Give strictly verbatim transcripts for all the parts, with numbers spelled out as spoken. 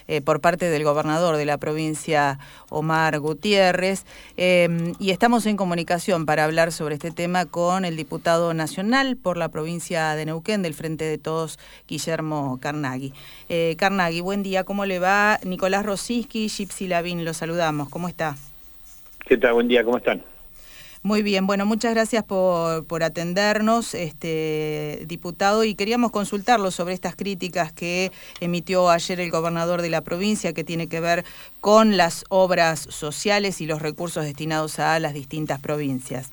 eh, por parte del gobernador de la provincia, Omar Gutiérrez, eh, y estamos en comunicación para hablar sobre este tema con el diputado nacional por la provincia de Neuquén del Frente de Todos, Guillermo Carnaghi. Eh, Carnaghi, buen día, ¿cómo le va? Nicolás Rosinsky, Gypsy Lavín, lo saludamos, ¿cómo está? ¿Qué tal? Buen día, ¿cómo están? Muy bien, bueno, muchas gracias por, por atendernos, este diputado, y queríamos consultarlo sobre estas críticas que emitió ayer el gobernador de la provincia, que tiene que ver con las obras sociales y los recursos destinados a las distintas provincias.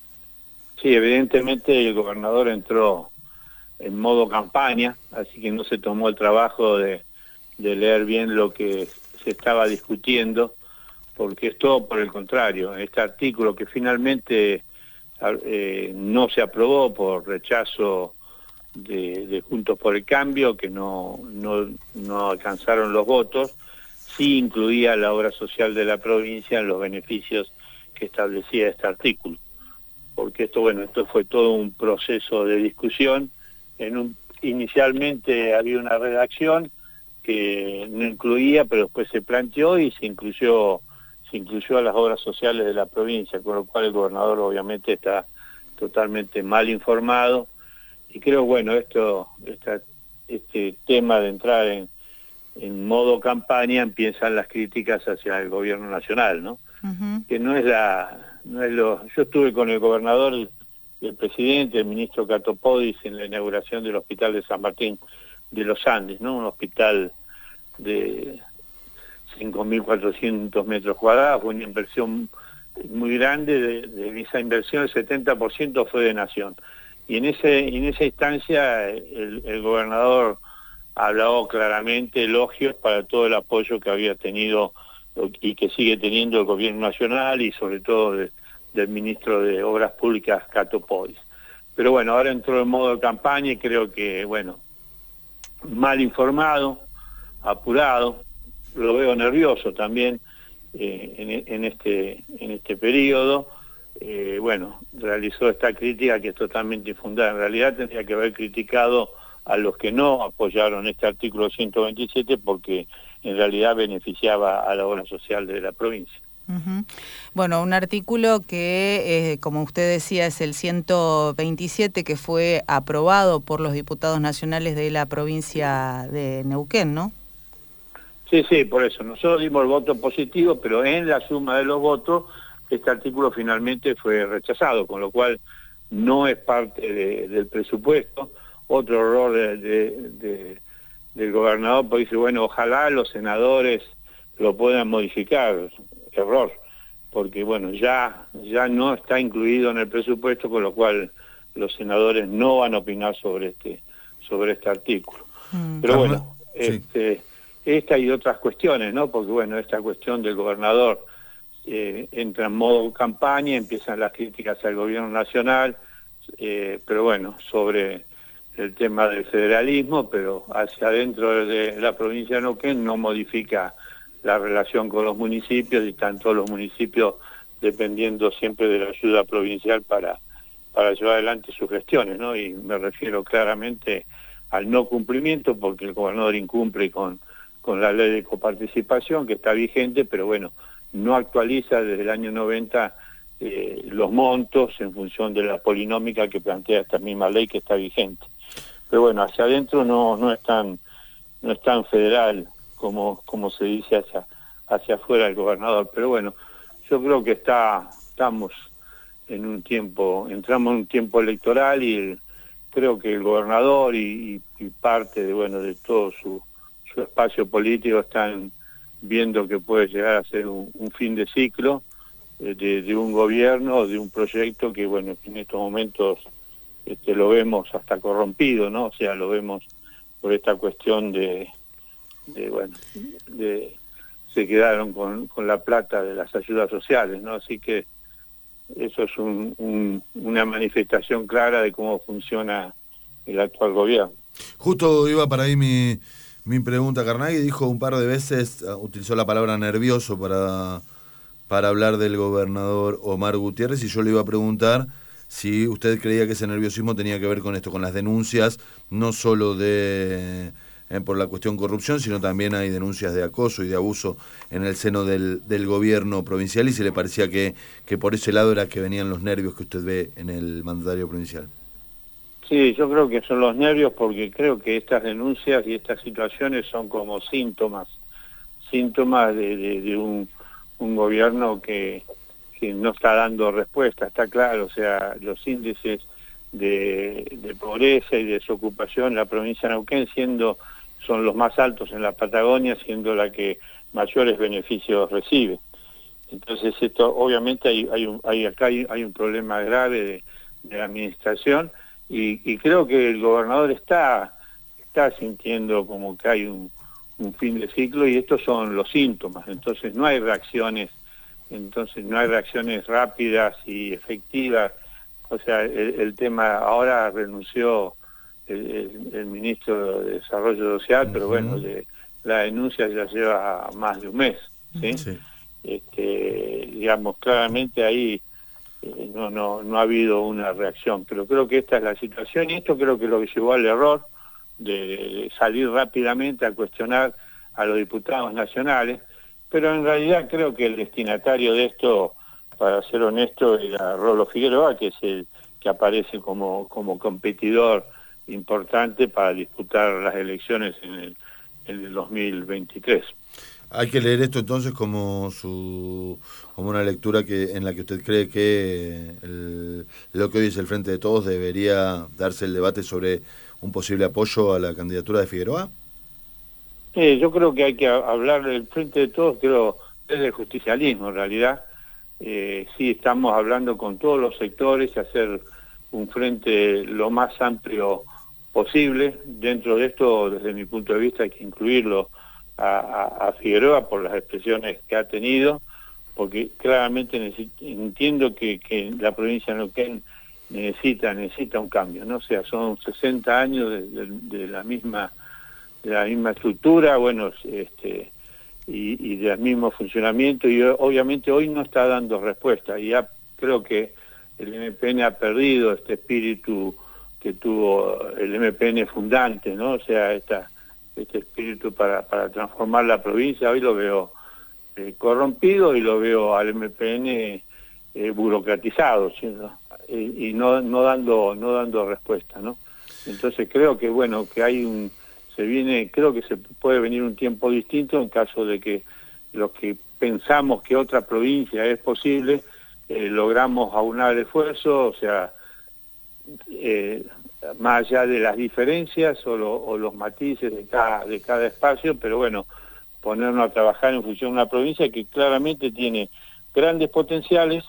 Sí, evidentemente el gobernador entró en modo campaña, así que no se tomó el trabajo de, de leer bien lo que se estaba discutiendo, porque es todo por el contrario. Este artículo que finalmente eh, no se aprobó por rechazo de, de Juntos por el Cambio, que no, no, no alcanzaron los votos, sí incluía la obra social de la provincia en los beneficios que establecía este artículo. Porque esto, bueno, esto fue todo un proceso de discusión. En un, inicialmente había una redacción que no incluía, pero después se planteó y se incluyó se incluyó a las obras sociales de la provincia, con lo cual el gobernador obviamente está totalmente mal informado. Y creo, bueno, esto esta, este tema de entrar en, en modo campaña, empiezan las críticas hacia el gobierno nacional, ¿no? Uh-huh. Que no es la... no es lo. Yo estuve con el gobernador, el, el presidente, el ministro Catopodis, en la inauguración del hospital de San Martín de los Andes, ¿no? Un hospital de cinco mil cuatrocientos metros cuadrados, fue una inversión muy grande. De, de esa inversión el setenta por ciento fue de Nación. Y en ese en esa instancia el, el gobernador habló claramente elogios para todo el apoyo que había tenido y que sigue teniendo el gobierno nacional y sobre todo de, del ministro de Obras Públicas, Catopodis. Pero bueno, ahora entró en modo de campaña y creo que, bueno, mal informado, apurado, lo veo nervioso también eh, en, en, este, en este periodo. Eh, bueno, realizó esta crítica que es totalmente infundada. En realidad tendría que haber criticado a los que no apoyaron este artículo ciento veintisiete porque en realidad beneficiaba a la obra social de la provincia. Uh-huh. Bueno, un artículo que, eh, como usted decía, es el ciento veintisiete, que fue aprobado por los diputados nacionales de la provincia de Neuquén, ¿no? Sí, sí, por eso. Nosotros dimos el voto positivo, pero en la suma de los votos, este artículo finalmente fue rechazado, con lo cual no es parte de, del presupuesto. Otro error de, de, de, del gobernador, porque dice, bueno, ojalá los senadores lo puedan modificar. Error, porque bueno, ya, ya no está incluido en el presupuesto, con lo cual los senadores no van a opinar sobre este, sobre este artículo. Mm. Pero bueno, sí. este, esta y otras cuestiones, ¿no? Porque bueno, esta cuestión del gobernador eh, entra en modo campaña, empiezan las críticas al gobierno nacional, eh, pero bueno, sobre el tema del federalismo, pero hacia adentro de la provincia de Neuquén no modifica la relación con los municipios, y están todos los municipios dependiendo siempre de la ayuda provincial para, para llevar adelante sus gestiones, ¿no? Y me refiero claramente al no cumplimiento, porque el gobernador incumple con, con la ley de coparticipación, que está vigente, pero bueno, no actualiza desde el año noventa eh, los montos en función de la polinómica que plantea esta misma ley que está vigente. Pero bueno, hacia adentro no, no es tan, no es tan federal como, como se dice hacia, hacia afuera el gobernador. Pero bueno, yo creo que está, estamos en un tiempo, entramos en un tiempo electoral y el, creo que el gobernador y, y, y parte de, bueno, de todo su, su espacio político están viendo que puede llegar a ser un, un fin de ciclo de, de un gobierno, de un proyecto que, bueno, en estos momentos este, lo vemos hasta corrompido, ¿no? O sea, lo vemos por esta cuestión de, de bueno, de, se quedaron con, con la plata de las ayudas sociales, ¿no? Así que eso es un, un, una manifestación clara de cómo funciona el actual gobierno. Justo iba para ahí mi, mi pregunta. Carnaghi dijo un par de veces, utilizó la palabra nervioso para, para hablar del gobernador Omar Gutiérrez, y yo le iba a preguntar si usted creía que ese nerviosismo tenía que ver con esto, con las denuncias, no solo de eh, por la cuestión corrupción, sino también hay denuncias de acoso y de abuso en el seno del, del gobierno provincial, y se le parecía que, que por ese lado era que venían los nervios que usted ve en el mandatario provincial. Sí, yo creo que son los nervios, porque creo que estas denuncias y estas situaciones son como síntomas, síntomas de, de, de un, un gobierno que, que no está dando respuesta, está claro. O sea, los índices de, de pobreza y desocupación en la provincia de Neuquén siendo son los más altos en la Patagonia, siendo la que mayores beneficios recibe. Entonces esto, obviamente hay, hay, un, hay acá hay, hay un problema grave de, de la administración, y, y creo que el gobernador está, está sintiendo como que hay un, un fin de ciclo, y estos son los síntomas. Entonces no hay reacciones, entonces no hay reacciones rápidas y efectivas. O sea, el, el tema, ahora renunció el, el, el ministro de Desarrollo Social, uh-huh. pero bueno, de, la denuncia ya lleva más de un mes, ¿sí? Sí. Este, digamos, claramente ahí eh, no, no, no ha habido una reacción, pero creo que esta es la situación, y esto creo que es lo que llevó al error de, de salir rápidamente a cuestionar a los diputados nacionales, pero en realidad creo que el destinatario de esto, para ser honesto, era Rolo Figueroa, que es el que aparece como, como competidor importante para disputar las elecciones en el, en el dos mil veintitrés. Hay que leer esto entonces como su como una lectura que en la que usted cree que el, lo que hoy es el Frente de Todos debería darse el debate sobre un posible apoyo a la candidatura de Figueroa. Eh, yo creo que hay que hablar del Frente de Todos, creo, desde el justicialismo en realidad. Eh, sí, estamos hablando con todos los sectores y hacer un frente lo más amplio posible. Dentro de esto, desde mi punto de vista, hay que incluirlo a, a, a Figueroa por las expresiones que ha tenido, porque claramente entiendo que, que la provincia de Neuquén necesita, necesita un cambio, ¿no? O sea, son sesenta años de, de, de la misma de la misma estructura, bueno, este y, y del mismo funcionamiento, y obviamente hoy no está dando respuesta, y ya creo que el M P N ha perdido este espíritu que tuvo el M P N fundante, ¿no? O sea, esta, este espíritu para, para transformar la provincia. Hoy lo veo eh, corrompido, y lo veo al M P N eh, burocratizado, ¿sí? y, y no, no dando, no dando respuesta, ¿no? Entonces creo que, bueno, que hay un se viene, creo que se puede venir un tiempo distinto en caso de que los que pensamos que otra provincia es posible, eh, logramos aunar esfuerzos, o sea, eh, más allá de las diferencias o, lo, o los matices de cada, de cada espacio, pero bueno, ponernos a trabajar en función de una provincia que claramente tiene grandes potenciales,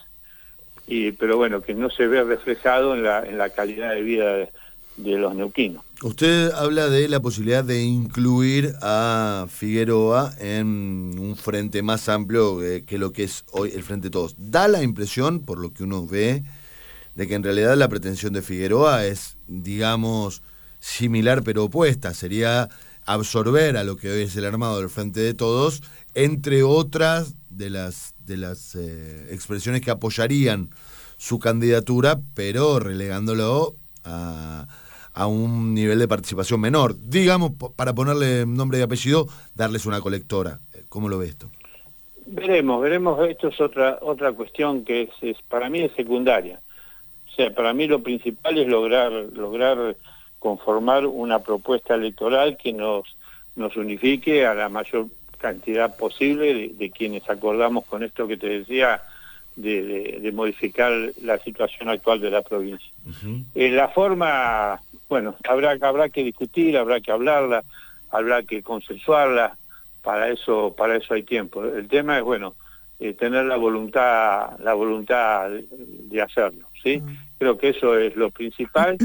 y pero bueno, que no se ve reflejado en la, en la calidad de vida de, de los neuquinos. Usted habla de la posibilidad de incluir a Figueroa en un frente más amplio eh, que lo que es hoy el Frente de Todos. Da la impresión, por lo que uno ve, de que en realidad la pretensión de Figueroa es, digamos, similar pero opuesta. Sería absorber a lo que hoy es el armado del Frente de Todos, entre otras de las, de las eh, expresiones que apoyarían su candidatura, pero relegándolo a... a un nivel de participación menor. Digamos, para ponerle nombre y apellido, darles una colectora. ¿Cómo lo ve esto? Veremos, veremos. Esto es otra otra cuestión que es, es para mí es secundaria. O sea, para mí lo principal es lograr lograr conformar una propuesta electoral que nos, nos unifique a la mayor cantidad posible de, de quienes acordamos con esto que te decía, de, de, de modificar la situación actual de la provincia. Uh-huh. Eh, la forma... Bueno, habrá, habrá que discutir, habrá que hablarla, habrá que consensuarla, para eso, para eso hay tiempo. El tema es, bueno, eh, tener la voluntad, la voluntad de, de hacerlo, ¿sí? Mm. Creo que eso es lo principal,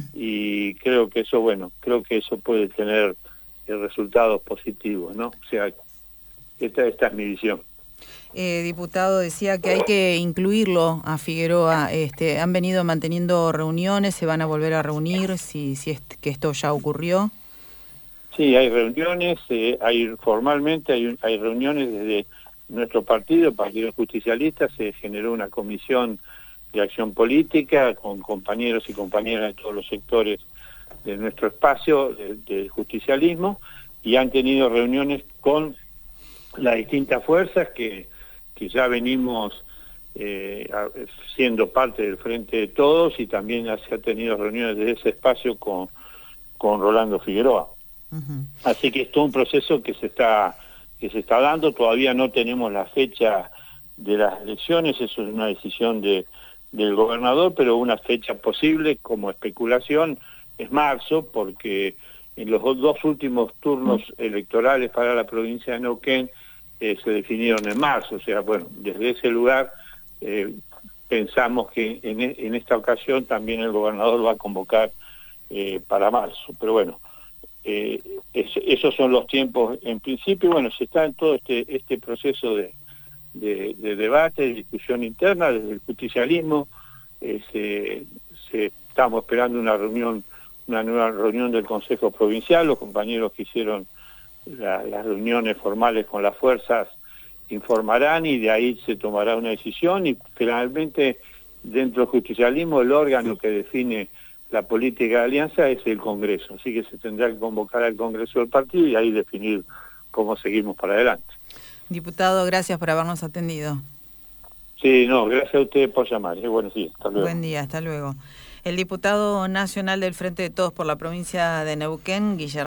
y creo que eso, bueno, creo que eso puede tener eh, resultados positivos, ¿no? O sea, esta, esta es mi visión. Eh, diputado, decía que hay que incluirlo a Figueroa. Este, ¿han venido manteniendo reuniones? ¿Se van a volver a reunir si, si es que esto ya ocurrió? Sí, hay reuniones, eh, hay formalmente hay, hay reuniones desde nuestro partido, el Partido Justicialista. Se generó una comisión de acción política con compañeros y compañeras de todos los sectores de nuestro espacio del de justicialismo, y han tenido reuniones con las distintas fuerzas que, que ya venimos eh, siendo parte del Frente de Todos, y también se ha tenido reuniones de ese espacio con, con Rolando Figueroa. Uh-huh. Así que es todo un proceso que se está que se está dando. Todavía no tenemos la fecha de las elecciones, eso es una decisión de, del gobernador, pero una fecha posible como especulación es marzo, porque en los dos últimos turnos electorales para la provincia de Neuquén eh, se definieron en marzo. O sea, bueno, desde ese lugar eh, pensamos que en, en esta ocasión también el gobernador va a convocar eh, para marzo. Pero bueno, eh, es, esos son los tiempos en principio. Bueno, se está en todo este, este proceso de, de, de debate, de discusión interna desde el justicialismo. Eh, se, se, estamos esperando una reunión una nueva reunión del Consejo Provincial. Los compañeros que hicieron la, las reuniones formales con las fuerzas informarán, y de ahí se tomará una decisión, y finalmente dentro del justicialismo el órgano que define la política de alianza es el Congreso, así que se tendrá que convocar al Congreso del partido y ahí definir cómo seguimos para adelante. Diputado, gracias por habernos atendido. Sí, no, gracias a ustedes por llamar. Eh, bueno, sí, hasta luego. Buen día, hasta luego. El diputado nacional del Frente de Todos por la provincia de Neuquén, Guillermo